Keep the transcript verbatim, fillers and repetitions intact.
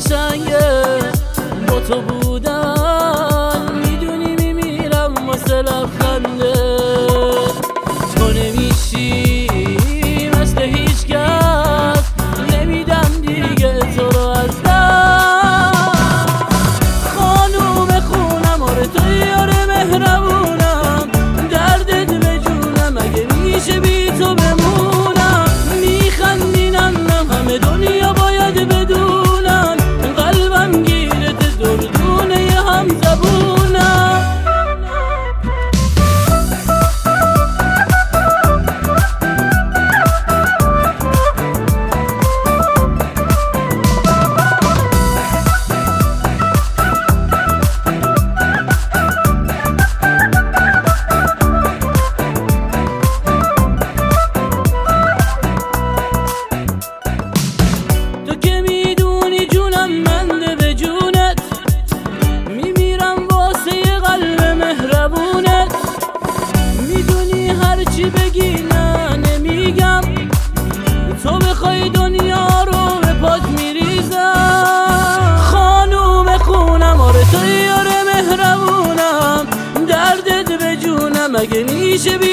قشنگه با تو بودن، میدونی میمیرم واسه لبخنده. تو نمیشی مثل هیچ کس، نمیدم دیگه تو رو از دست. خانوم خونم آره تو یاره مهربونم، دردت به جونم اگه میشه بی تو بمونم. میخندینم همه دنیا باید بدونن، قلبم گیرت دردونه ی هم زبونم. تو که میدونی جونم منده به جونت، میمیرم واسه یه قلب مهربونت. میدونی هرچی بگی نه نمیگم، تو بخوای دنیا رو به پات میریزم. خانوم خونم آره تو یاره مهربونم، دردت به جونم اگه میشه بی